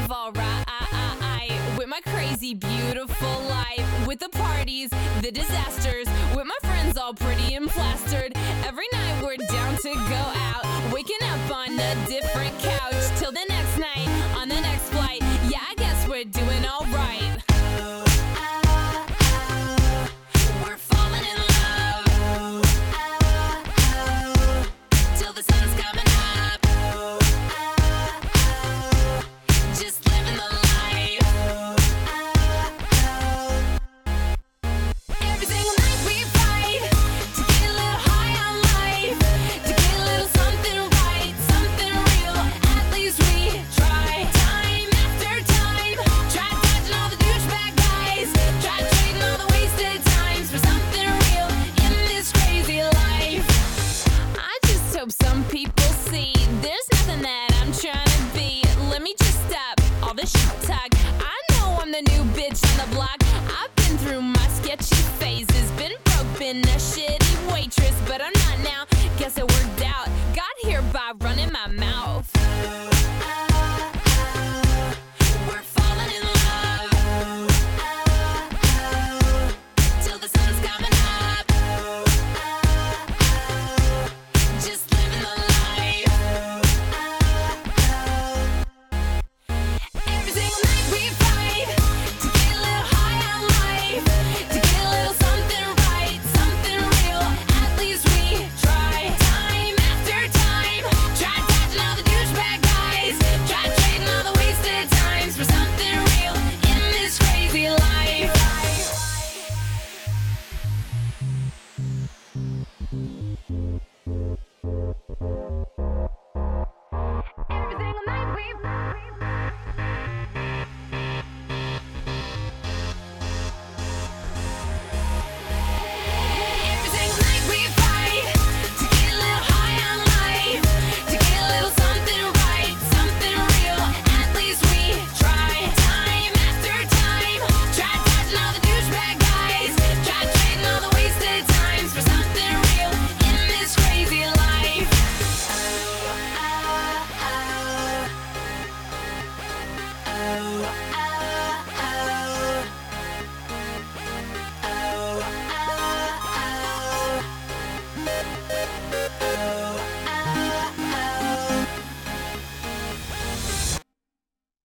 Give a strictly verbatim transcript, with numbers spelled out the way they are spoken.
live alright with my crazy, beautiful life. With the parties, the disasters, with my friends all pretty and plastered. Every night we're down to go out, waking up on a different couch till the next night on the next flight. Yeah, I guess we're doing alright. We're falling in love till the sun's coming up. Just living the life. Every single night we fight to get a little high on life, to get a little something right, something real. At least we try. Time after time, try dodging all the douchebag guys, try trading all the wasted times for something real in this crazy life. I just hope some people see there's nothing that I'm trying to be. Let me just stop all the shit talk. I know I'm the new bitch on the block. I've been through my sketchy phases, been broke, been a shitty waitress, but I'm not now. Guess that we're